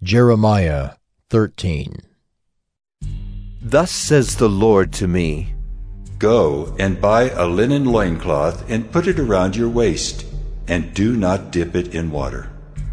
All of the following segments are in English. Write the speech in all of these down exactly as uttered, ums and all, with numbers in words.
Jeremiah thirteen. Thus says the Lord to me, Go and buy a linen loincloth and put it around your waist, and do not dip it in water.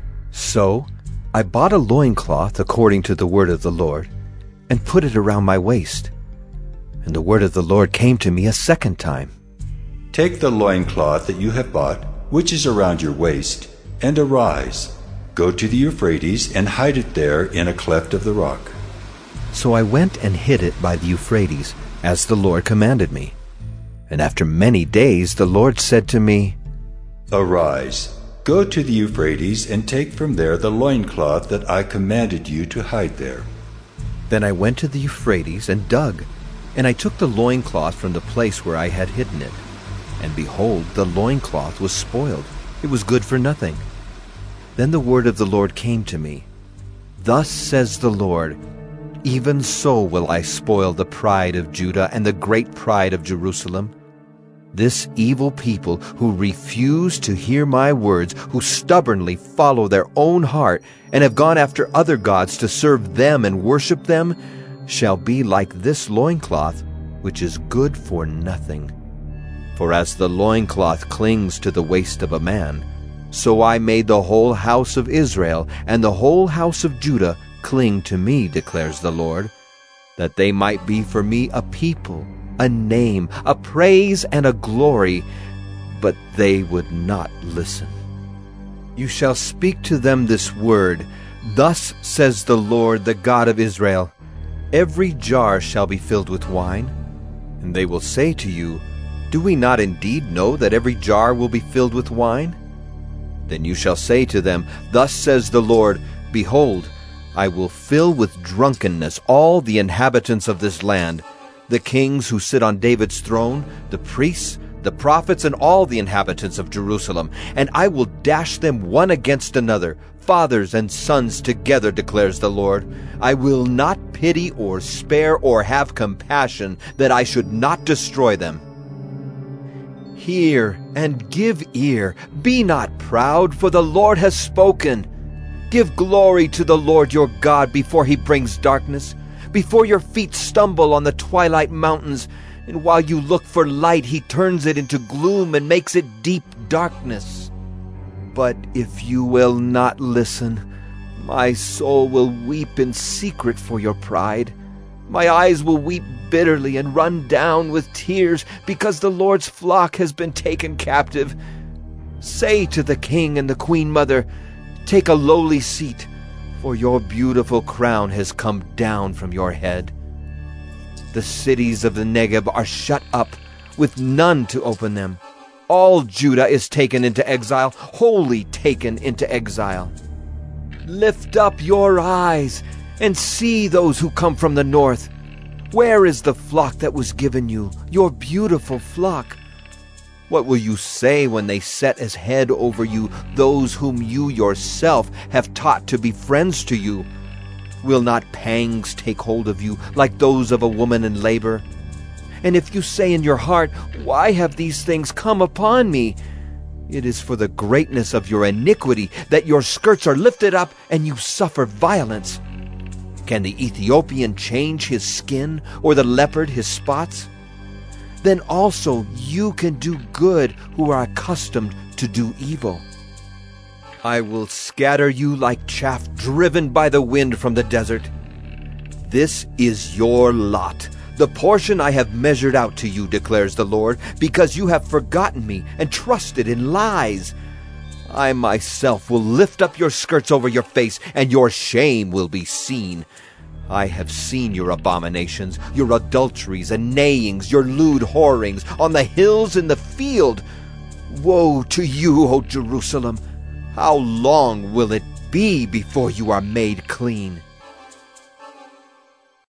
So I bought a loincloth according to the word of the Lord, and put it around my waist. And the word of the Lord came to me a second time. Take the loincloth that you have bought, which is around your waist, and arise. Go to the Euphrates and hide it there in a cleft of the rock. So I went and hid it by the Euphrates, as the Lord commanded me. And after many days the Lord said to me, Arise, go to the Euphrates and take from there the loincloth that I commanded you to hide there. Then I went to the Euphrates and dug, and I took the loincloth from the place where I had hidden it. And behold, the loincloth was spoiled. It was good for nothing. Then the word of the Lord came to me. Thus says the Lord, Even so will I spoil the pride of Judah and the great pride of Jerusalem. This evil people who refuse to hear my words, who stubbornly follow their own heart, and have gone after other gods to serve them and worship them, shall be like this loincloth, which is good for nothing. For as the loincloth clings to the waist of a man, so I made the whole house of Israel and the whole house of Judah cling to me, declares the Lord, that they might be for me a people, a name, a praise, and a glory, but they would not listen. You shall speak to them this word, Thus says the Lord, the God of Israel, Every jar shall be filled with wine. And they will say to you, Do we not indeed know that every jar will be filled with wine? Then you shall say to them, Thus says the Lord, Behold, I will fill with drunkenness all the inhabitants of this land, the kings who sit on David's throne, the priests, the prophets, and all the inhabitants of Jerusalem, and I will dash them one against another, fathers and sons together, declares the Lord. I will not pity or spare or have compassion, that I should not destroy them. Hear and give ear. Be not proud, for the Lord has spoken. Give glory to the Lord your God before he brings darkness, before your feet stumble on the twilight mountains, and while you look for light, he turns it into gloom and makes it deep darkness. But if you will not listen, my soul will weep in secret for your pride. My eyes will weep bitterly and run down with tears, because the Lord's flock has been taken captive. Say to the king and the queen mother, Take a lowly seat, for your beautiful crown has come down from your head. The cities of the Negeb are shut up, with none to open them. All Judah is taken into exile, wholly taken into exile. Lift up your eyes and see those who come from the north. Where is the flock that was given you, your beautiful flock? What will you say when they set as head over you those whom you yourself have taught to be friends to you? Will not pangs take hold of you like those of a woman in labor? And if you say in your heart, Why have these things come upon me? It is for the greatness of your iniquity that your skirts are lifted up and you suffer violence. Can the Ethiopian change his skin, or the leopard his spots? Then also you can do good who are accustomed to do evil. I will scatter you like chaff driven by the wind from the desert. This is your lot, the portion I have measured out to you, declares the Lord, because you have forgotten me and trusted in lies. I myself will lift up your skirts over your face, and your shame will be seen. I have seen your abominations, your adulteries and neighings, your lewd whorings, on the hills and the field. Woe to you, O Jerusalem! How long will it be before you are made clean?